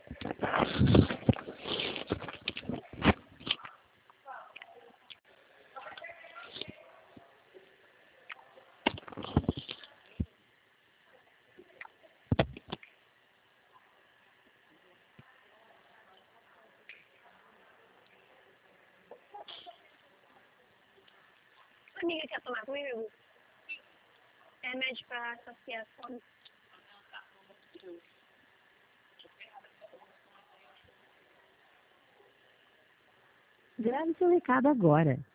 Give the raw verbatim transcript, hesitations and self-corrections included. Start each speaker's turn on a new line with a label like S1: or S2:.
S1: Amiga, quer tomar comigo? Remédio pra saciar a fome.
S2: Grave seu recado agora.